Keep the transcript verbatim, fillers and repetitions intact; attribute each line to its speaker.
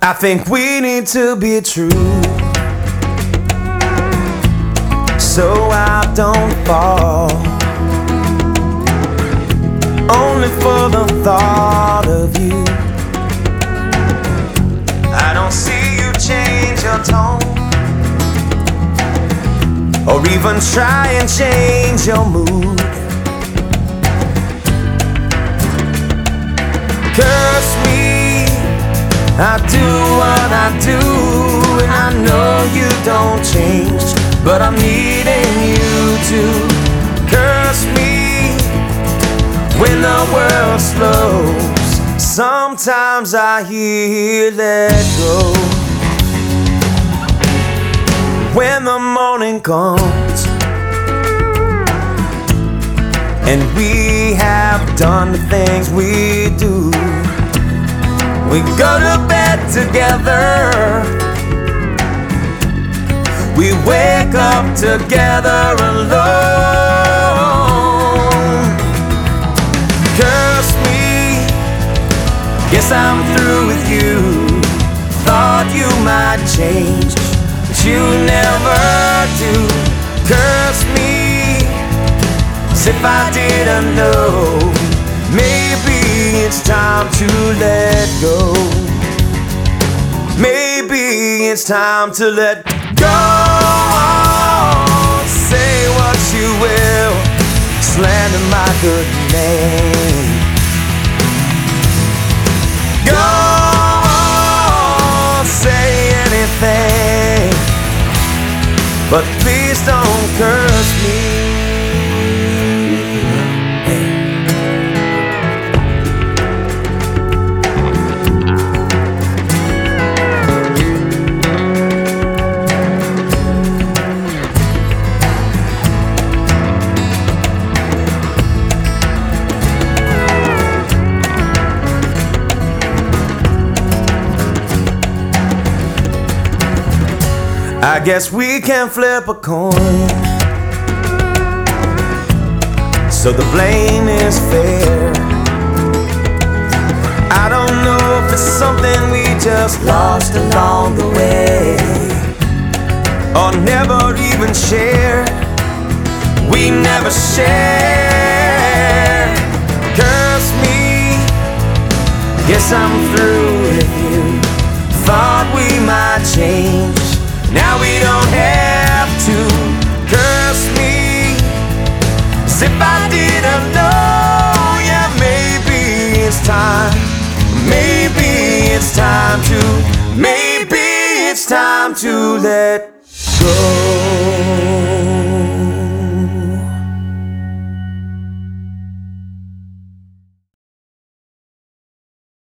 Speaker 1: I think we need to be true, so I don't fall, only for the thought of you. I don't see you change your tone, or even try and change your mood. Curse me, I do what I do, and I know you don't change, but I'm needing you to curse me when the world slows. Sometimes I hear let go. When the morning comes and we have done the things we do, we go to bed together, we wake up together alone. Curse me, guess I'm through with you. Thought you might change, but you never do. Curse me, as if I didn't know. Maybe it's time to let go. Maybe it's time to let go. Say what you will, slander my good name. Go on, say anything, but please don't curse me. I guess we can flip a coin, so the blame is fair. I don't know if it's something we just lost along the way, or never even shared. We never share. Curse me, guess I'm through with you. Thought we might change, now we don't have to. Curse me, as if I didn't know. Yeah, maybe it's time, maybe it's time to, maybe it's time to let go.